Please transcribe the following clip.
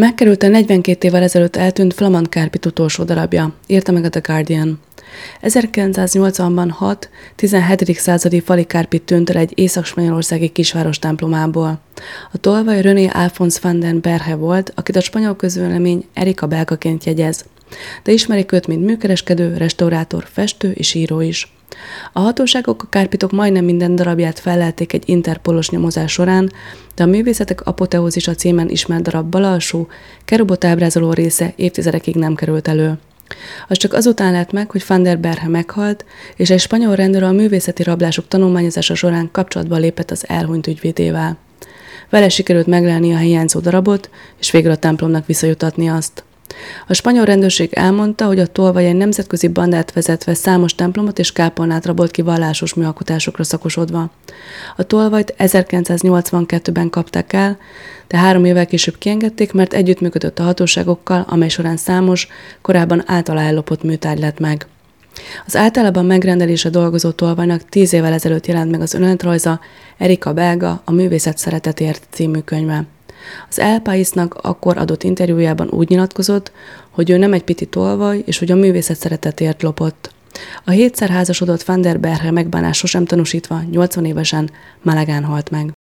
Megkerült a 42 évvel ezelőtt eltűnt flamand kárpit utolsó darabja, írta meg a The Guardian. 1980-ban 17. századi fali kárpit tűnt el egy észak-spanyolországi kisváros templomából. A tolvaj René Alphonse van den Berghe volt, akit a spanyol közvélemény Erika belgaként jegyez. De ismerik őt, mint műkereskedő, restaurátor, festő és író is. A hatóságok a kárpitok majdnem minden darabját fellelték egy interpolos nyomozás során, de a Művészetek apoteózisa címen ismert darab bal alsó, kerubot ábrázoló része évtizedekig nem került elő. Az csak azután lett meg, hogy Van der Berghe meghalt, és egy spanyol rendőr a művészeti rablások tanulmányozása során kapcsolatba lépett az elhunyt ügyvédével. Vele sikerült meglelni a hiányzó darabot, és végül a templomnak visszajutatni azt. A spanyol rendőrség elmondta, hogy a tolvaj egy nemzetközi bandát vezetve számos templomot és kápolnát rabolt ki vallásos műalkotásokra szakosodva. A tolvajt 1982-ben kapták el, de 3 évvel később kiengedték, mert együttműködött a hatóságokkal, amely során számos, korábban általa ellopott műtárgy lett meg. Az általában megrendelése dolgozó tolvajnak 10 évvel ezelőtt jelent meg az önéletrajza, Erika belga, a Művészet szeretetért című könyve. Az El Paisnak akkor adott interjújában úgy nyilatkozott, hogy ő nem egy piti tolvaj, és hogy a művészet szeretetért lopott. A 7-szer házasodott Van der Berghe megbánás sosem tanúsítva 80 évesen Málagan halt meg.